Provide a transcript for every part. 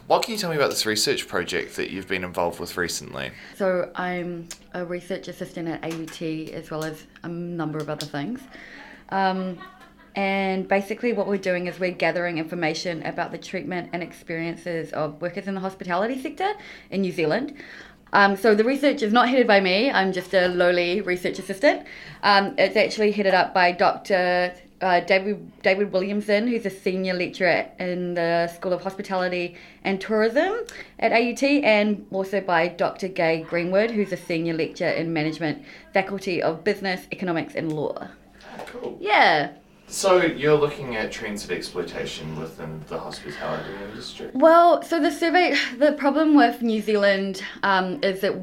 What can you tell me about this research project that you've been involved with recently? So I'm a research assistant at AUT as well as a number of other things. And basically what we're doing is we're gathering information about the treatment and experiences of workers in the hospitality sector in New Zealand. So the research is not headed by me. I'm just a lowly research assistant. It's actually headed up by Dr. David Williamson, who's a senior lecturer in the School of Hospitality and Tourism at AUT, and also by Dr. Gay Greenwood, who's a senior lecturer in Management, Faculty of Business, Economics and Law. Cool. Yeah. So you're looking at trends of exploitation within the hospitality industry? Well, so the problem with New Zealand is that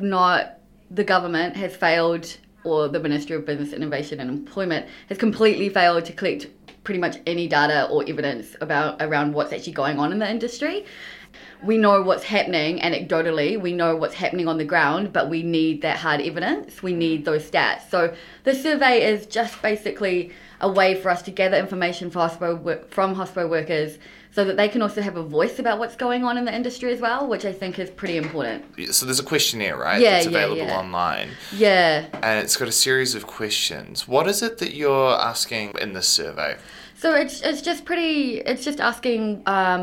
the government has failed, or the Ministry of Business, Innovation and Employment has completely failed to collect pretty much any data or evidence around what's actually going on in the industry. We know what's happening anecdotally, we know what's happening on the ground, but we need that hard evidence, we need those stats. So the survey is just basically a way for us to gather information from hospital workers so that they can also have a voice about what's going on in the industry as well, which I think is pretty important. So there's a questionnaire, right? Yeah, that's available online. Yeah. And it's got a series of questions. What is it that you're asking in this survey? So it's just asking,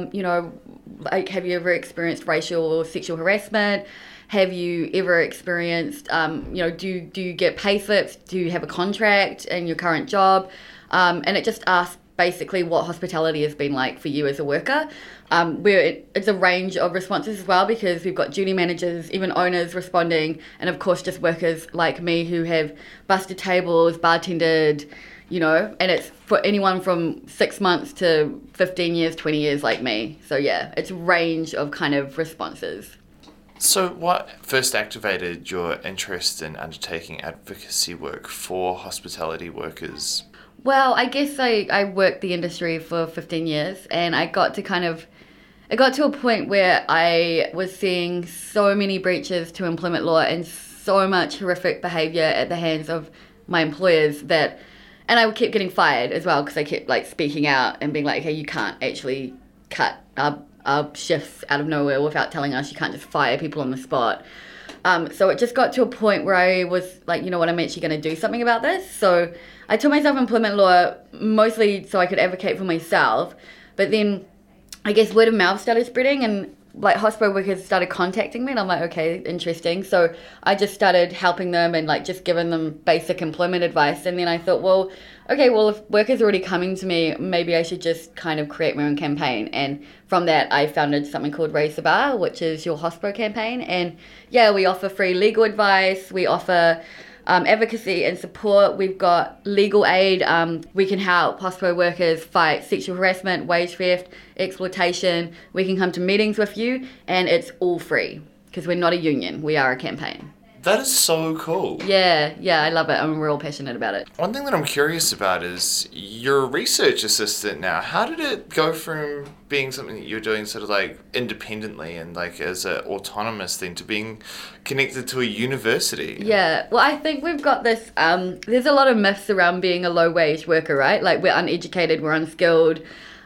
like, have you ever experienced racial or sexual harassment? Have you ever experienced, do you get pay slips? Do you have a contract in your current job? And it just asks basically what hospitality has been like for you as a worker. It's a range of responses as well, because we've got duty managers, even owners responding, and of course just workers like me who have busted tables, bartended, and it's for anyone from 6 months to 15 years, 20 years like me. So yeah, it's a range of kind of responses. So what first activated your interest in undertaking advocacy work for hospitality workers? Well, I guess I worked the industry for 15 years, and it got to a point where I was seeing so many breaches to employment law and so much horrific behaviour at the hands of my employers and I kept getting fired as well, because I kept speaking out and being like, hey, you can't actually cut our shifts out of nowhere without telling us. You can't just fire people on the spot. So it just got to a point where I was like, you know what, I'm actually going to do something about this. So I taught myself employment law mostly so I could advocate for myself. But then I guess word of mouth started spreading, and hospital workers started contacting me, and I'm like, okay, interesting. So I just started helping them and just giving them basic employment advice. And then I thought, if workers are already coming to me, maybe I should just kind of create my own campaign. And from that, I founded something called Raise the Bar, which is your hospital campaign. And yeah, we offer free legal advice. We offer advocacy and support. We've got legal aid. We can help hospital workers fight sexual harassment, wage theft, exploitation. We can come to meetings with you, and it's all free because we're not a union. We are a campaign. That is so cool. Yeah, I love it. I'm real passionate about it. One thing that I'm curious about is you're a research assistant now. How did it go from being something that you're doing sort of independently and as an autonomous thing to being connected to a university? Yeah, well, I think we've got this, there's a lot of myths around being a low-wage worker, right? We're uneducated, we're unskilled,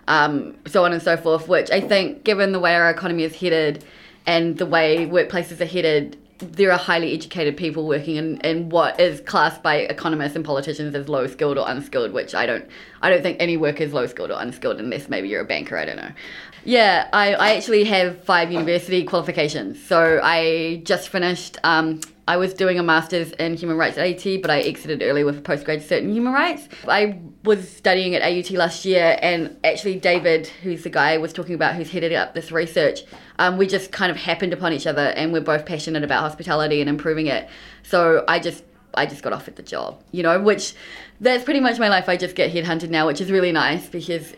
so on and so forth, which I think, given the way our economy is headed and the way workplaces are headed, there are highly educated people working in what is classed by economists and politicians as low skilled or unskilled, which I don't think any work is low skilled or unskilled unless maybe you're a banker, I don't know. Yeah, I actually have 5 university qualifications. So I just finished, I was doing a master's in human rights at AUT, but I exited early with a postgraduate cert in human rights. I was studying at AUT last year, and actually David, who's the guy I was talking about who's headed up this research, we just kind of happened upon each other, and we're both passionate about hospitality and improving it. So I just got offered the job, which that's pretty much my life. I just get headhunted now, which is really nice because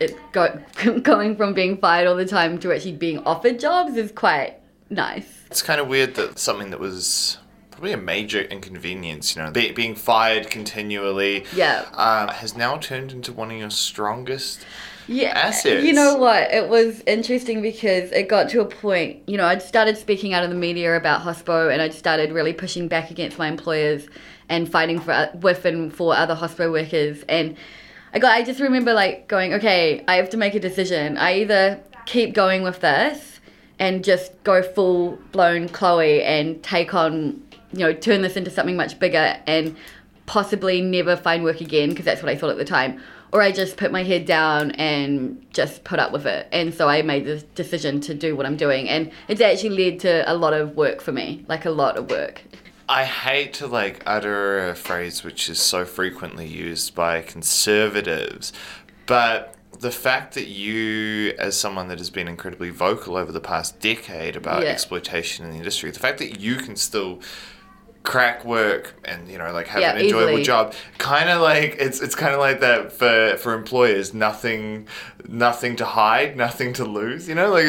going from being fired all the time to actually being offered jobs is quite nice. It's kind of weird that something that was probably a major inconvenience, being fired continually, has now turned into one of your strongest assets. You know what? It was interesting because it got to a point, I'd started speaking out in the media about hospo, and I'd started really pushing back against my employers and fighting with and for other hospo workers. And I just remember going, okay, I have to make a decision. I either keep going with this and just go full blown Chloe and take on, turn this into something much bigger and possibly never find work again, because that's what I thought at the time. Or I just put my head down and just put up with it. And so I made the decision to do what I'm doing. And it's actually led to a lot of work for me, like a lot of work. I hate to utter a phrase which is so frequently used by conservatives, but the fact that you, as someone that has been incredibly vocal over the past decade about exploitation in the industry, the fact that you can still crack work and have an enjoyable easily. job, kind of it's kind of like that for employers, nothing to hide, nothing to lose,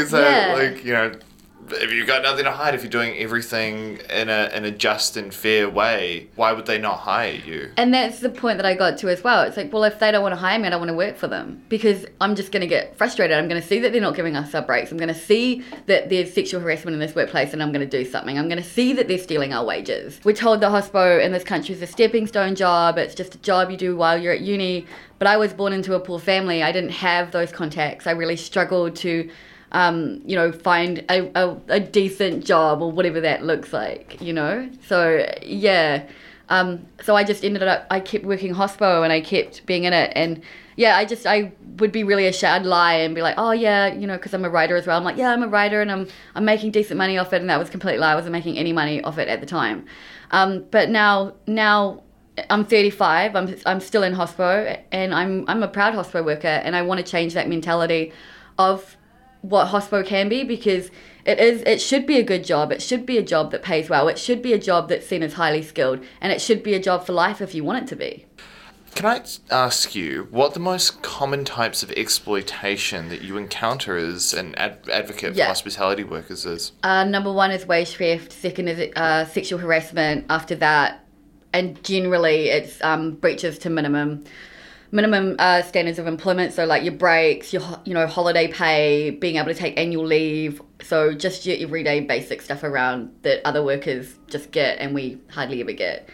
if you've got nothing to hide, if you're doing everything in a just and fair way, why would they not hire you? And that's the point that I got to as well. It's like, well, if they don't want to hire me, I don't want to work for them, because I'm just going to get frustrated. I'm going to see that they're not giving us our breaks. I'm going to see that there's sexual harassment in this workplace, and I'm going to do something. I'm going to see that they're stealing our wages. We're told the hospo in this country is a stepping stone job. It's just a job you do while you're at uni. But I was born into a poor family. I didn't have those contacts. I really struggled to find a decent job, or whatever that looks like, So, yeah. So I just ended up, I kept working hospo and I kept being in it. And yeah, I would be really ashamed. I'd lie and be like, oh yeah, because I'm a writer as well. I'm like, yeah, I'm a writer and I'm making decent money off it. And that was a complete lie. I wasn't making any money off it at the time. But now I'm 35. I'm still in hospo, and I'm a proud hospo worker, and I want to change that mentality of what hospo can be, because it should be a good job. It should be a job that pays well. It should be a job that's seen as highly skilled, and it should be a job for life if you want it to be. Can I ask you what the most common types of exploitation that you encounter as an advocate for hospitality workers is? Number one is wage theft. Second is sexual harassment. After that, and generally it's breaches to minimum standards of employment, so like your breaks, your holiday pay, being able to take annual leave, so just your everyday basic stuff around that other workers just get and we hardly ever get.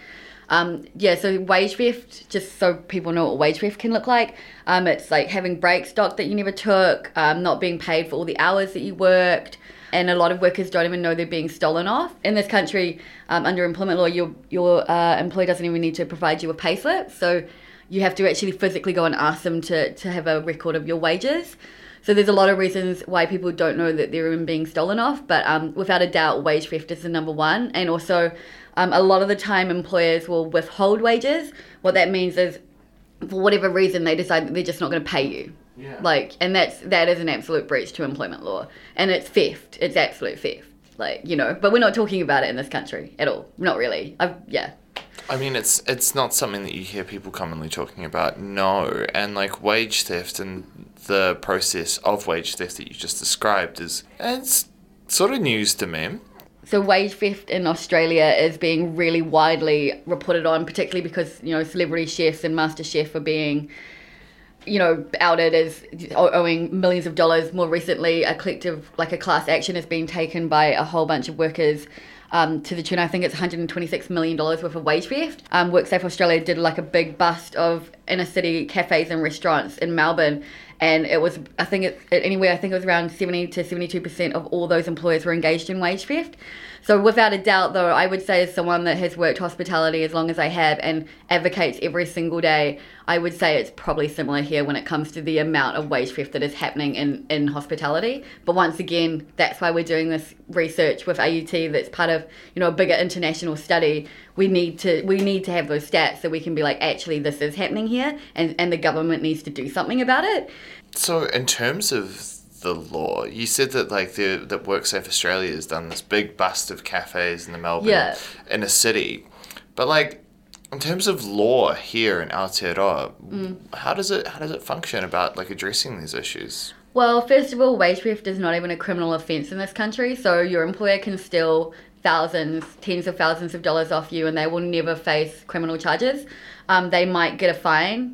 So wage theft, just so people know what wage theft can look like, it's like having breaks docked that you never took, not being paid for all the hours that you worked, and a lot of workers don't even know they're being stolen off. In this country, under employment law, your employer doesn't even need to provide you a payslip, so you have to actually physically go and ask them to have a record of your wages. So there's a lot of reasons why people don't know that they're even being stolen off, but without a doubt, wage theft is the number one. And also, a lot of the time, employers will withhold wages. What that means is, for whatever reason, they decide that they're just not going to pay you. Yeah. And that is an absolute breach to employment law. And it's theft. It's absolute theft. But we're not talking about it in this country at all. Not really. I mean, it's not something that you hear people commonly talking about, no. And wage theft and the process of wage theft that you just described it's sort of news to me. So wage theft in Australia is being really widely reported on, particularly because, celebrity chefs and master chef are being, outed as owing millions of dollars. More recently, a class action has been taken by a whole bunch of workers to the tune, I think it's $126 million worth of wage theft. WorkSafe Australia did a big bust of inner city cafes and restaurants in Melbourne, and it was, I think it was around 70 to 72% of all those employers were engaged in wage theft. So without a doubt, though, I would say as someone that has worked hospitality as long as I have and advocates every single day, I would say it's probably similar here when it comes to the amount of wage theft that is happening in hospitality. But once again, that's why we're doing this research with AUT that's part of, a bigger international study. We need to have those stats so we can be like, actually, this is happening here, and the government needs to do something about it. So in terms of the law, you said that that WorkSafe Australia has done this big bust of cafes in the Melbourne inner city, but in terms of law here in Aotearoa, how does it function about addressing these issues? Well, first of all, wage theft is not even a criminal offence in this country, so your employer can steal tens of thousands of dollars off you and they will never face criminal charges. They might get a fine,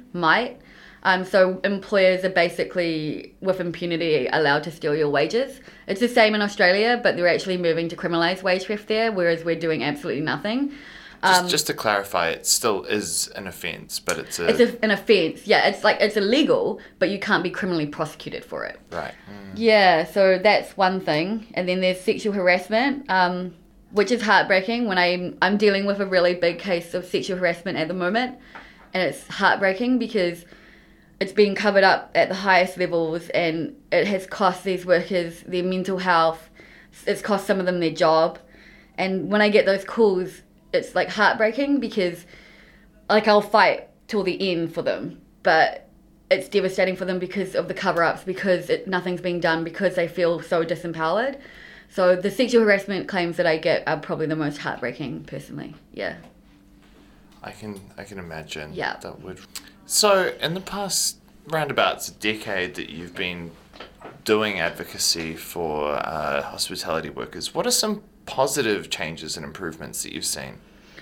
so employers are basically, with impunity, allowed to steal your wages. It's the same in Australia, but they're actually moving to criminalise wage theft there, whereas we're doing absolutely nothing. Just to clarify, it still is an offence, but it's an offence. Yeah, it's illegal, but you can't be criminally prosecuted for it. Right. Yeah, so that's one thing. And then there's sexual harassment, which is heartbreaking when I'm dealing with a really big case of sexual harassment at the moment. And it's heartbreaking because it's being covered up at the highest levels, and it has cost these workers their mental health. It's cost some of them their job. And when I get those calls, it's like heartbreaking because like I'll fight till the end for them, but it's devastating for them because of the cover-ups, because nothing's being done, because they feel so disempowered. So the sexual harassment claims that I get are probably the most heartbreaking personally. Yeah. I can imagine. Yeah. That would. So in the past roundabouts a decade that you've been doing advocacy for hospitality workers, what are some positive changes and improvements that you've seen?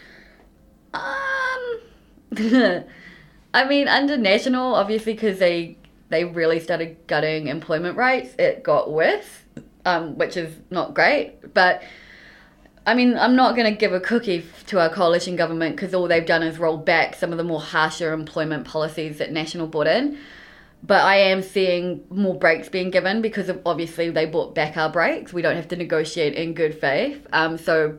I mean, under National, obviously, because they really started gutting employment rights, it got worse, which is not great. But, I mean, I'm not going to give a cookie to our coalition government because all they've done is roll back some of the more harsher employment policies that National brought in. But I am seeing more breaks being given because of, obviously, they brought back our breaks. We don't have to negotiate in good faith. So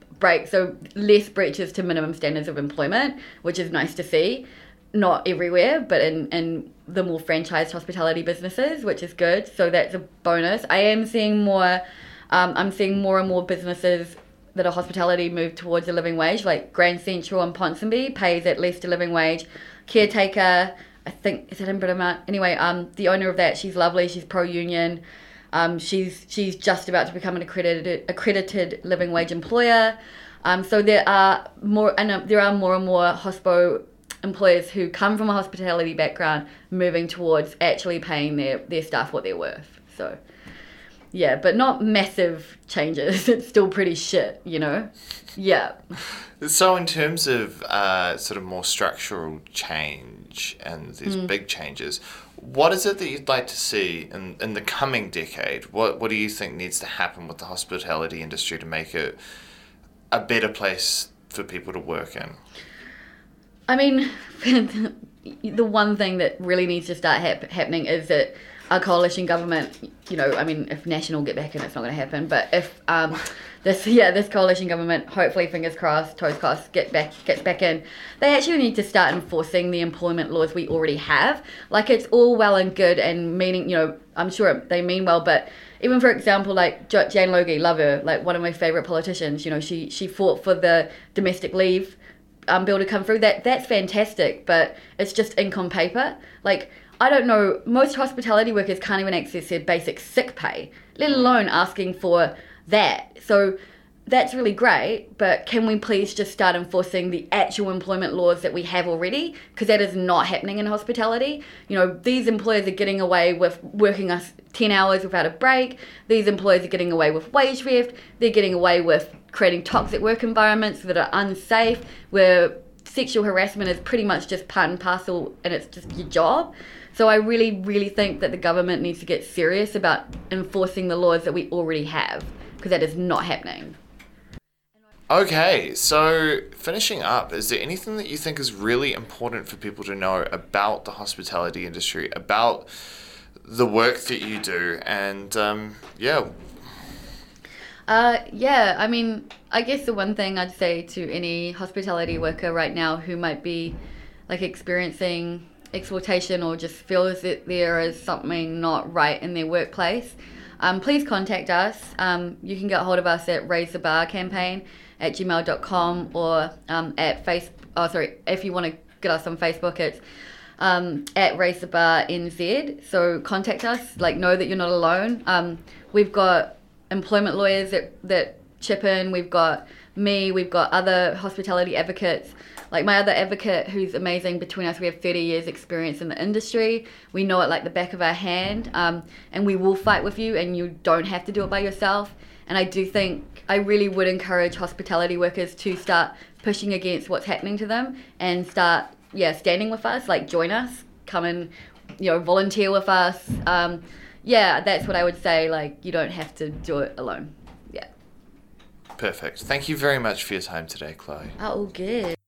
less breaches to minimum standards of employment, which is nice to see. Not everywhere, but in the more franchised hospitality businesses, which is good. So that's a bonus. I am seeing more, I'm seeing more and more businesses that are hospitality move towards a living wage, like Grand Central and Ponsonby pays at least a living wage. Caretaker, I think, is it in Britomart? Anyway, the owner of that, she's lovely, she's pro-union. She's just about to become an accredited living wage employer. So there are more and more hospo employers who come from a hospitality background moving towards actually paying their staff what they're worth. So yeah, but not massive changes. It's still pretty shit, you know? Yeah. So in terms of sort of more structural change and these big changes, what is it that you'd like to see in the coming decade? What do you think needs to happen with the hospitality industry to make it a better place for people to work in? I mean, the one thing that really needs to start happening is that our coalition government, you know, I mean, if National get back in, it's not going to happen. But if this coalition government, hopefully, fingers crossed, toes crossed, gets back in, they actually need to start enforcing the employment laws we already have. Like, it's all well and good and meaning, you know, I'm sure they mean well, but even for example, like Jane Logie, love her, like one of my favourite politicians. You know, she fought for the domestic leave bill to come through. That's fantastic, but it's just ink on paper. Like, I don't know, most hospitality workers can't even access their basic sick pay, let alone asking for that. So that's really great, but can we please just start enforcing the actual employment laws that we have already? Because that is not happening in hospitality. You know, these employers are getting away with working us 10 hours without a break. These employers are getting away with wage theft. They're getting away with creating toxic work environments that are unsafe, where sexual harassment is pretty much just part and parcel and it's just your job. So I really, really think that the government needs to get serious about enforcing the laws that we already have, because that is not happening. Okay, so finishing up, is there anything that you think is really important for people to know about the hospitality industry, about the work that you do, and yeah, I mean, I guess the one thing I'd say to any hospitality worker right now who might be like experiencing exploitation or just feels that there is something not right in their workplace, please contact us. You can get hold of us at Raise the Bar campaign at gmail.com or if you want to get us on Facebook, it's at Raise the Bar NZ. So contact us, like, know that you're not alone. We've got employment lawyers that chip in, we've got me, we've got other hospitality advocates. Like my other advocate, who's amazing, between us we have 30 years experience in the industry. We know it like the back of our hand, and we will fight with you, and you don't have to do it by yourself. And I do think, I really would encourage hospitality workers to start pushing against what's happening to them and start, standing with us, like join us, come and, volunteer with us. That's what I would say, like, you don't have to do it alone. Perfect. Thank you very much for your time today, Chloe. All good.